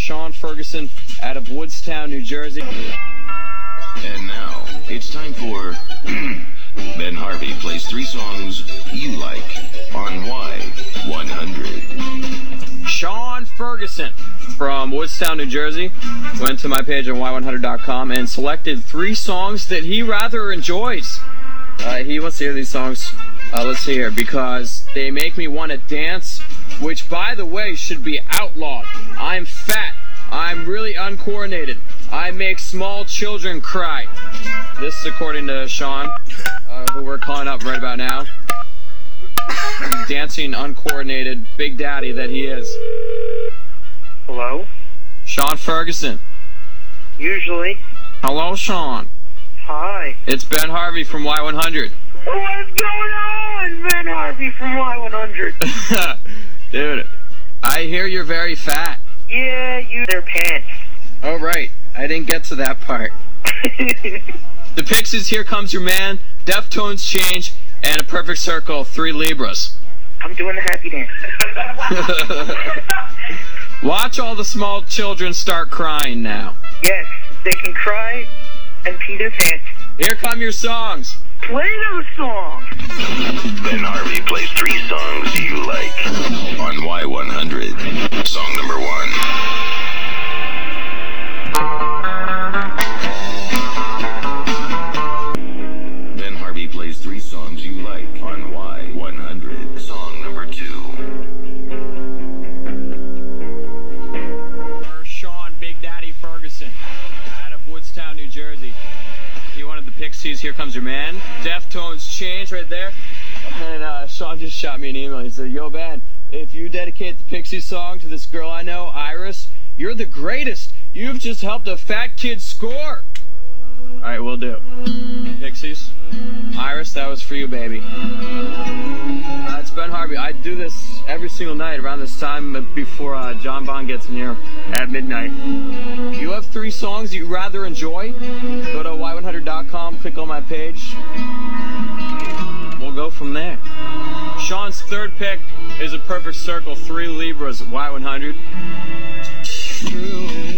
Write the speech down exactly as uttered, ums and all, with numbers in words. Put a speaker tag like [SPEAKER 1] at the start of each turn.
[SPEAKER 1] Sean Ferguson out of Woodstown, New Jersey.
[SPEAKER 2] And now, it's time for Ben Harvey plays three songs you like on Y one hundred.
[SPEAKER 1] Sean Ferguson from Woodstown, New Jersey, went to my page on Y one hundred dot com and selected three songs that he rather enjoys. Uh, he wants to hear these songs. Uh, let's see here, because they make me want to dance, which, by the way, should be outlawed. I'm fat. I'm really uncoordinated. I make small children cry. This is according to Sean, uh, who we're calling up right about now. Dancing, uncoordinated Big Daddy that he is.
[SPEAKER 3] Hello?
[SPEAKER 1] Sean Ferguson.
[SPEAKER 3] Usually.
[SPEAKER 1] Hello, Sean.
[SPEAKER 3] Hi.
[SPEAKER 1] It's Ben Harvey from Y one hundred.
[SPEAKER 3] What's going on, Ben Harvey from Y one hundred?
[SPEAKER 1] Dude, I hear you're very fat.
[SPEAKER 3] Yeah, you their pants.
[SPEAKER 1] Oh, right. I didn't get to that part. The Pixies, Here Comes Your Man, Deftones, Change, and A Perfect Circle, Three Libras.
[SPEAKER 3] I'm doing the happy dance.
[SPEAKER 1] Watch all the small children start crying now.
[SPEAKER 3] Yes, they can cry and pee their pants.
[SPEAKER 1] Here come your songs.
[SPEAKER 3] Play those songs.
[SPEAKER 2] Ben Harvey plays three songs you like on Y one hundred. Song number one. Ben Harvey plays three songs you like on Y one hundred. Song number two.
[SPEAKER 1] For Sean Big Daddy Ferguson out of Woodstown, New Jersey. He wanted the Pixies, Here Comes Your Man. Deftones, Change right there. And uh, Sean just shot me an email. He said, yo, Ben, if you dedicate the Pixies song to this girl I know, Iris, you're the greatest. You've just helped a fat kid score. All right, we'll do. Pixies, Iris, that was for you, baby. Uh, it's Ben Harvey. I do this every single night around this time before uh, John Bond gets in here at midnight. You have three songs you rather enjoy? Go to Y one hundred dot com, click on my page. We'll go from there. Sean's third pick is A Perfect Circle, Three Libras, Y one hundred.